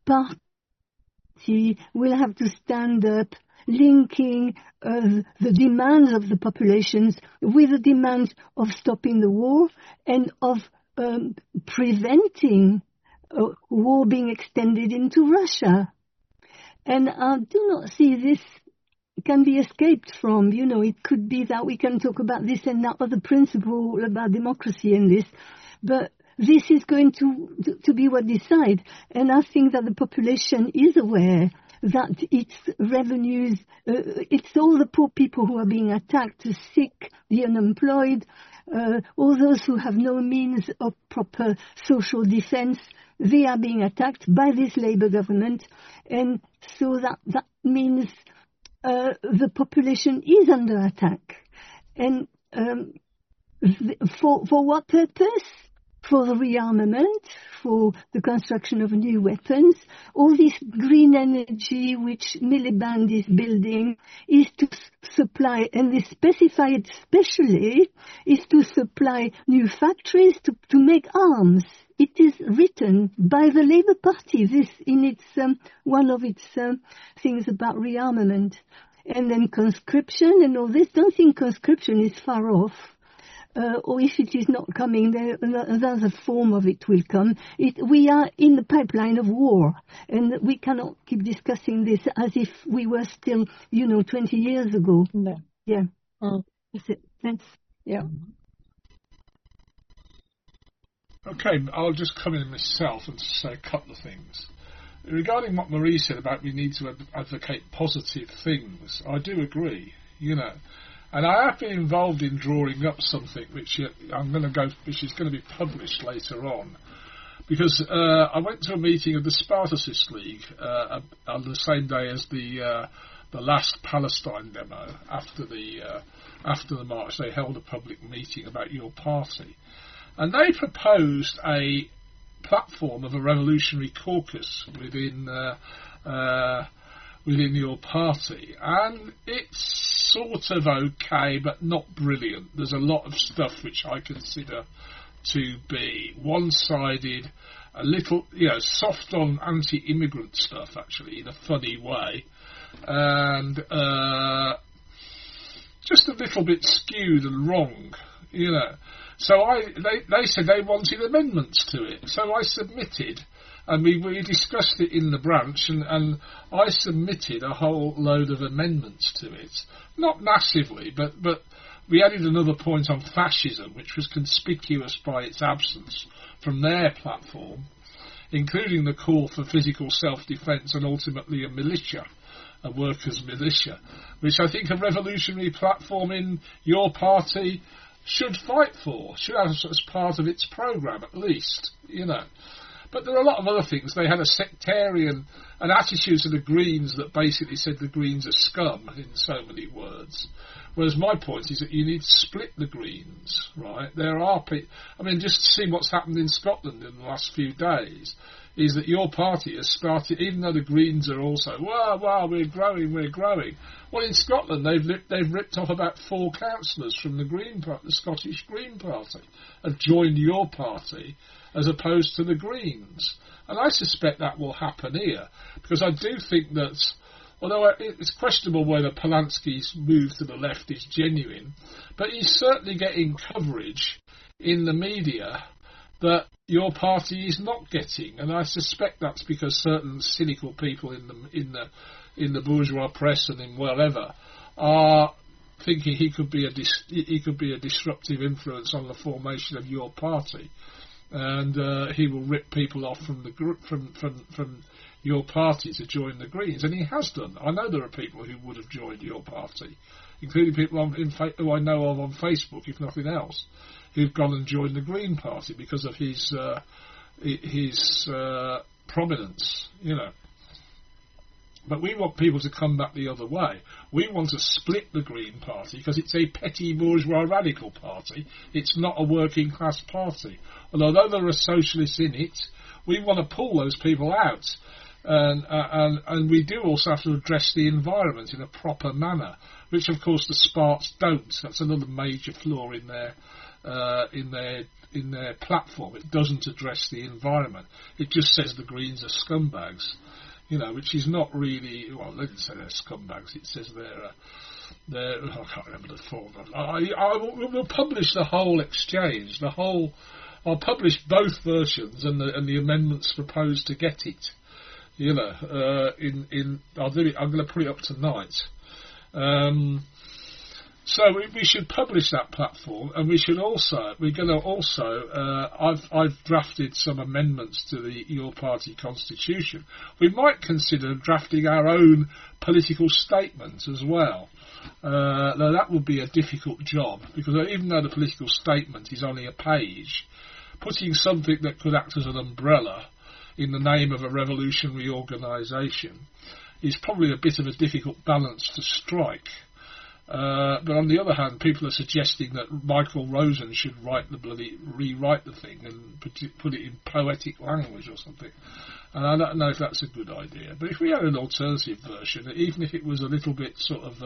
party will have to stand up, linking the demands of the populations with the demands of stopping the war and of preventing war being extended into Russia. And I do not see this can be escaped from. You know, it could be that we can talk about this and that other principle about democracy in this, but this is going to be what decides. And I think that the population is aware that its revenues, it's all the poor people who are being attacked, the sick, the unemployed, all those who have no means of proper social defense, they are being attacked by this Labour government. And so that means the population is under attack. And for what purpose? For the rearmament, for the construction of new weapons. All this green energy which Miliband is building is to supply, and they specify it specially, is to supply new factories to make arms. It is written by the Labour Party, this in its one of its things about rearmament. And then conscription and all this. Don't think conscription is far off. Or if it is not coming, another form of it will come. We are in the pipeline of war, and we cannot keep discussing this as if we were still, 20 years ago. No. Yeah. That's it. Thanks. Yeah. Okay, I'll just come in myself and say a couple of things. Regarding what Marie said about we need to advocate positive things, I do agree, And I have been involved in drawing up something which is going to be published later on, because I went to a meeting of the Spartacist League on the same day as the last Palestine demo. After the march, they held a public meeting about your party, and they proposed a platform of a revolutionary caucus within your party, and it's sort of okay, but not brilliant. There's a lot of stuff which I consider to be one-sided, a little, soft on anti-immigrant stuff, actually, in a funny way, and just a little bit skewed and wrong, So they said they wanted amendments to it, so I submitted. And we discussed it in the branch, and I submitted a whole load of amendments to it. Not massively, but we added another point on fascism, which was conspicuous by its absence from their platform, including the call for physical self-defence and ultimately a militia, a workers' militia, which I think a revolutionary platform in your party should fight for, should have as part of its programme at least, But there are a lot of other things. They had an attitude to the Greens that basically said the Greens are scum in so many words. Whereas my point is that you need to split the Greens, right? There are just to see what's happened in Scotland in the last few days, is that your party has started, even though the Greens are also, wow, we're growing. Well, in Scotland, they've ripped off about 4 councillors from the Scottish Green Party, have joined your party, as opposed to the Greens. And I suspect that will happen here, because I do think that, although it's questionable whether Polanski's move to the left is genuine, but he's certainly getting coverage in the media that your party is not getting, and I suspect that's because certain cynical people in the bourgeois press and in wherever are thinking he could be a disruptive influence on the formation of your party. And he will rip people off from the group, from your party to join the Greens, and he has done. I know there are people who would have joined your party, including people who I know of on Facebook, if nothing else, who've gone and joined the Green Party because of his prominence, you know. But we want people to come back the other way. We want to split the Green Party because it's a petty bourgeois radical party. It's not a working class party. And although there are socialists in it, we want to pull those people out. And we do also have to address the environment in a proper manner, which of course the Sparks don't. That's another major flaw in their platform. It doesn't address the environment. It just says the Greens are scumbags. You know, which is not really, well, they didn't say they're scumbags, it says they're I can't remember the form. We'll publish the whole exchange, I'll publish both versions and the amendments proposed to get it. You know, I'll do it, I'm going to put it up tonight. So we should publish that platform, and I've drafted some amendments to your party constitution. We might consider drafting our own political statement as well. Now that would be a difficult job, because even though the political statement is only a page, putting something that could act as an umbrella in the name of a revolutionary organisation is probably a bit of a difficult balance to strike. But on the other hand, people are suggesting that Michael Rosen should rewrite the thing and put it in poetic language or something. And I don't know if that's a good idea. But if we had an alternative version, even if it was a little bit sort of,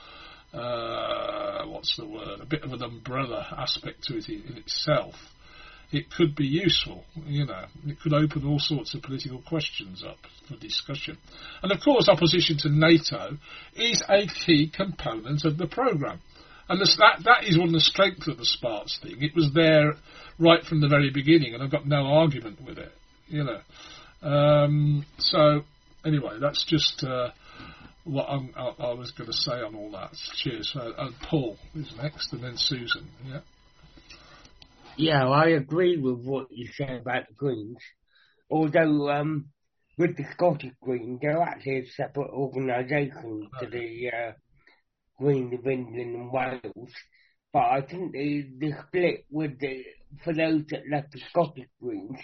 a bit of an umbrella aspect to it in itself, it could be useful, you know. It could open all sorts of political questions up for discussion. And of course, opposition to NATO is a key component of the programme. And that is one of the strengths of the Sparks thing. It was there right from the very beginning, and I've got no argument with it, you know. So, anyway, that's just what I was going to say on all that. Cheers. Paul is next, and then Susan, yeah. Yeah, I agree with what you said about the Greens. Although, with the Scottish Greens, they're actually a separate organisation to the Greens of England and Wales. But I think the split for those that left the Scottish Greens,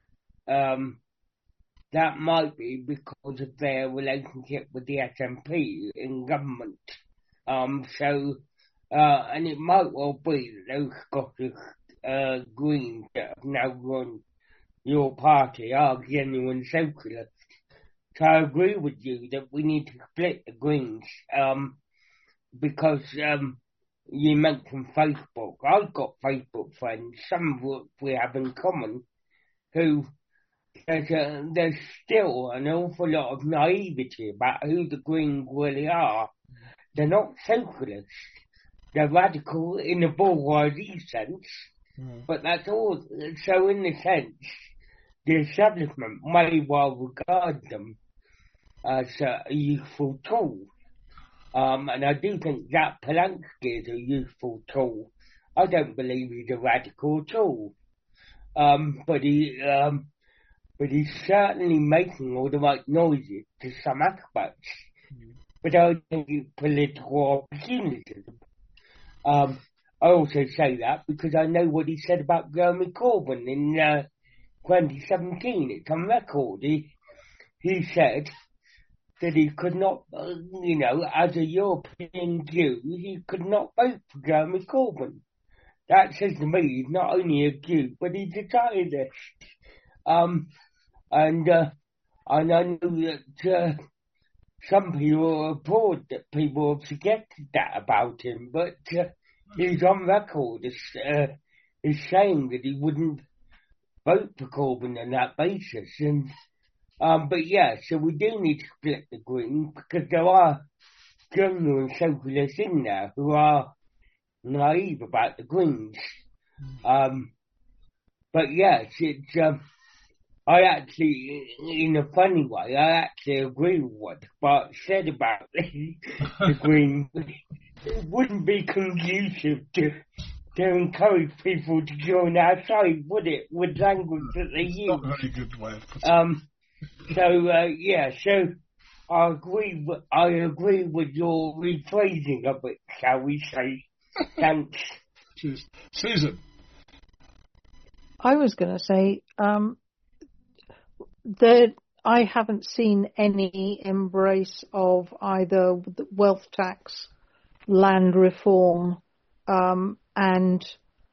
that might be because of their relationship with the SNP in government. And it might well be that those Scottish Greens that have now run your party are genuine socialists. So I agree with you that we need to split the Greens, because you mentioned Facebook. I've got Facebook friends, some of which we have in common, who there's still an awful lot of naivety about who the Greens really are. They're not socialists. They're radical in the bourgeoisie sense. But that's all. So in the sense, the establishment may well regard them as a useful tool. And I do think Jack Palahniuk is a useful tool. I don't believe he's a radical at all. But he's certainly making all the right noises to some aspects. But I think it's political opportunism. I also say that because I know what he said about Jeremy Corbyn in 2017. It's on record. He said that he could not, as a European Jew, he could not vote for Jeremy Corbyn. That says to me he's not only a Jew, but he's a Zionist. And I know that some people are abroad that people have forgotten that about him, but he's on record as saying that he wouldn't vote for Corbyn on that basis. And but yeah, so we do need to split the Greens because there are genuine socialists in there who are naive about the Greens. But yes, it's I actually, in a funny way, I actually agree with what Bart said about the Greens. It wouldn't be conducive to encourage people to join our side, would it? With language that they use. Not a very good way of putting it. So I agree with your rephrasing of it, shall we say. Thanks. Cheers. Susan. I was going to say that I haven't seen any embrace of either the wealth tax, land reform, and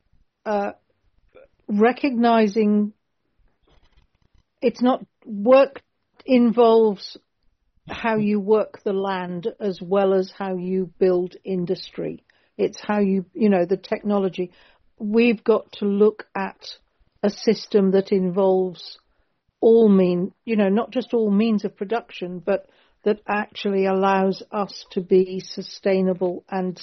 recognizing it's not work involves how you work the land as well as how you build industry. It's how the technology. We've got to look at a system that involves not just all means of production, but that actually allows us to be sustainable and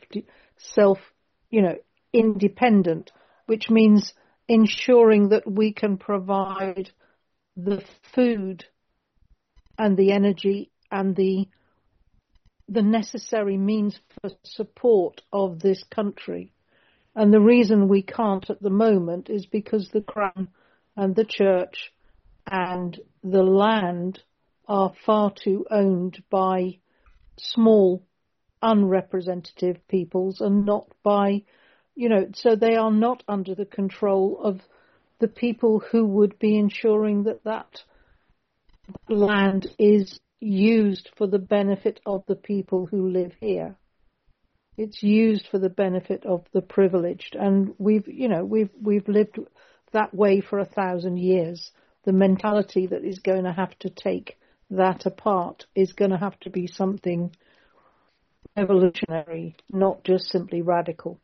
independent, which means ensuring that we can provide the food and the energy and the necessary means for support of this country. And the reason we can't at the moment is because the Crown and the Church and the land are far too owned by small, unrepresentative peoples and not by, so they are not under the control of the people who would be ensuring that land is used for the benefit of the people who live here. It's used for the benefit of the privileged, and we've lived that way for 1,000 years. The mentality that is going to have to take that apart is going to have to be something evolutionary, not just simply radical.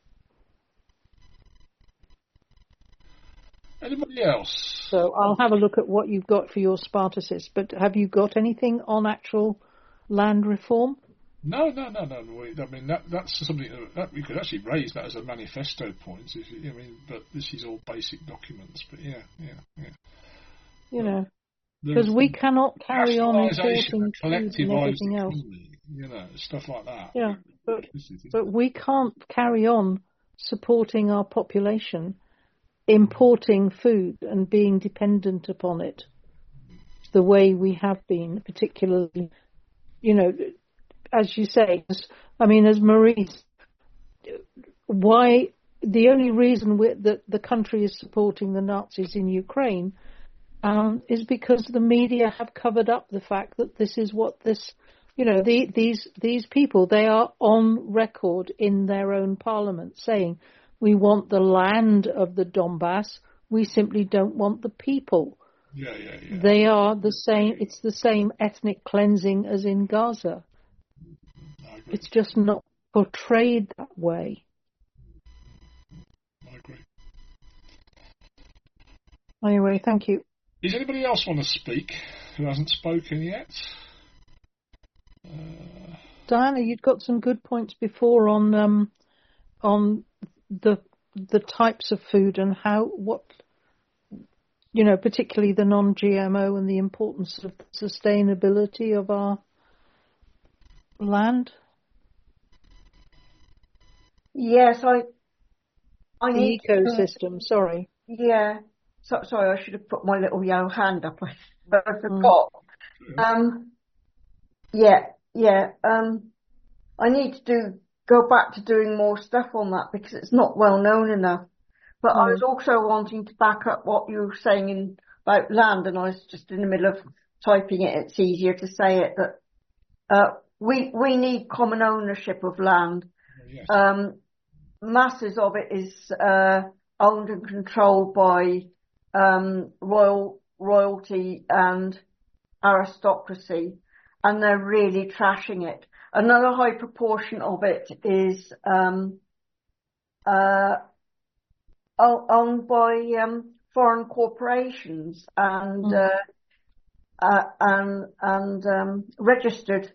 Anybody else? So I'll have a look at what you've got for your Spartacist, but have you got anything on actual land reform? No. I mean, that's something that we could actually raise that as a manifesto point. But this is all basic documents. But because we cannot carry on importing food and everything else. Stuff like that. Yeah, but we can't carry on supporting our population, importing food and being dependent upon it the way we have been, particularly, as you say, as Marie, why the only reason that the country is supporting the Nazis in Ukraine is because the media have covered up the fact that this is what these people, they are on record in their own parliament saying, we want the land of the Donbass, we simply don't want the people. Yeah. They are the same, it's the same ethnic cleansing as in Gaza. It's just not portrayed that way. I agree. Anyway, thank you. Does anybody else want to speak who hasn't spoken yet? Diana, you'd got some good points before on the types of food and particularly the non-GMO and the importance of the sustainability of our land. Yes, I need the ecosystem. Sorry. Yeah. Sorry, I should have put my little yellow hand up. I forgot. I need to go back to doing more stuff on that because it's not well known enough. But I was also wanting to back up what you were saying about land, and I was just in the middle of typing it. It's easier to say it that we need common ownership of land. Yes. Masses of it is owned and controlled by royalty and aristocracy, and they're really trashing it. Another high proportion of it is owned by foreign corporations and registered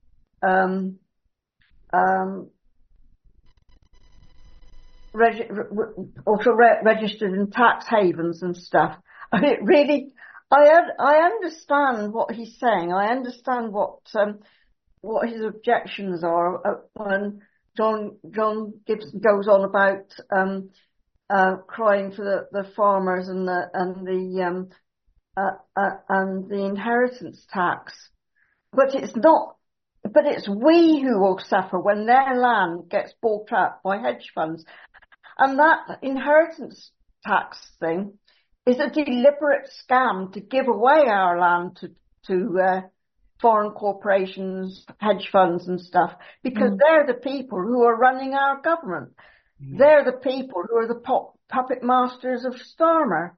registered in tax havens and stuff. And it really, I understand what he's saying. I understand what his objections are when John Gibson goes on about crying for the farmers and the and the inheritance tax. But it's we who will suffer when their land gets bought up by hedge funds. And that inheritance tax thing is a deliberate scam to give away our land to foreign corporations, hedge funds and stuff, because they're the people who are running our government. They're the people who are the puppet masters of Starmer.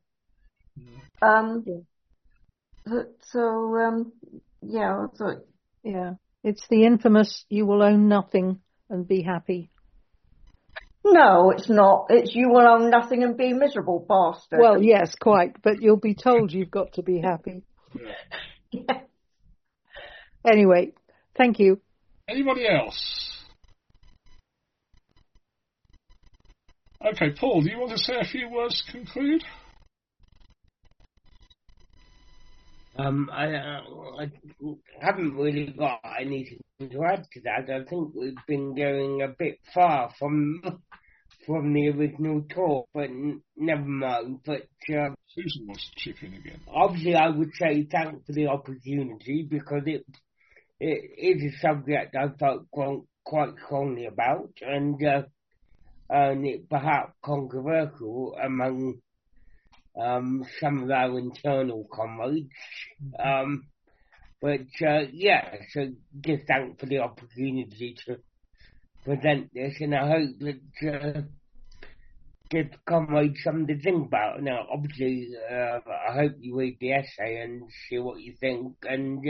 Yeah, it's the infamous "you will own nothing and be happy." No, it's not. It's you will own nothing and be miserable, bastard. Well, yes, quite, but you'll be told you've got to be happy. Yeah. Anyway, thank you. Anybody else? Okay, Paul, do you want to say a few words to conclude? I haven't really got anything to add to that. I think we've been going a bit far from the original talk, but never mind. But Susan wants to chip in again. Obviously, I would say thanks for the opportunity, because it is a subject I felt quite strongly about, and it perhaps controversial among some of our internal comrades. But so just thanks for the opportunity to present this, and I hope that gives comrades something to think about. Now, obviously, I hope you read the essay and see what you think, and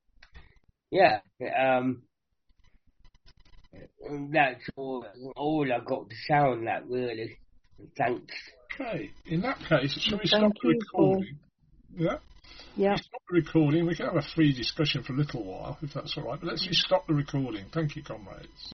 that's all I got to say on that, really. Thanks. Okay, in that case, shall we stop the recording? Yeah? Yeah. Stop the recording. We can have a free discussion for a little while, if that's all right. But let's just stop the recording. Thank you, comrades.